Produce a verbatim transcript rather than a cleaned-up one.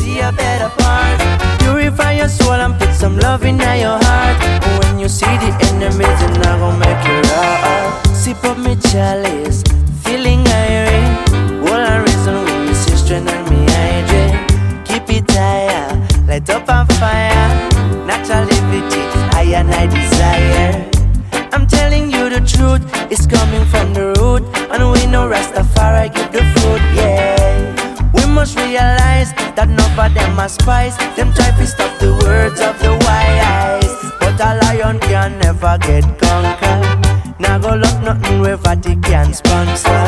see a better part. Purify your soul and put some love in your heart. When you see the enemies, they're not gonna make you right. Sip up me chalice, feeling irie. All the reason when me see strength and me hydrate. Keep it higher, light up a fire. Natural liberty, I and I desire. I'm telling you the truth, it's coming from the root. And we know Rastafari give the fruit, yeah. We must realize that none of them are spies. Them try to stop the words of the wise. But a lion can never get conquered. Now go look nothing where Vatican sponsor.